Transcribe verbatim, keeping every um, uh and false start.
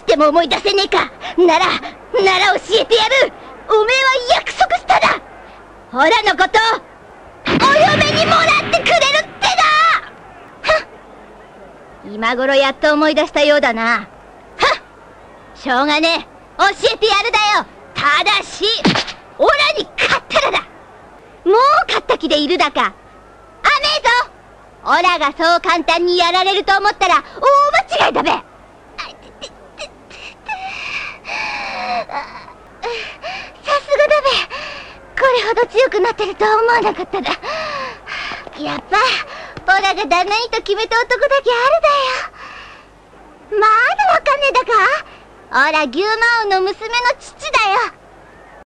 っても思い出せねえか。ならなら教えてやる。おめえは約束しただ。オラのことお嫁にもらってくれるってだ。はっ、今頃やっと思い出したようだな。はっ、しょうがねえ、教えてやるだよ。ただしオラに勝ったらだ。もう勝った気でいるだか。あめえぞ。オラがそう簡単にやられると思ったら大間違いだべ。さすがだべ。これほど強くなってるとは思わなかっただ。やっぱオラが旦那にと決めた男だけあるだよ。まだわかんねえだか。オラ牛魔王の娘の父だよ。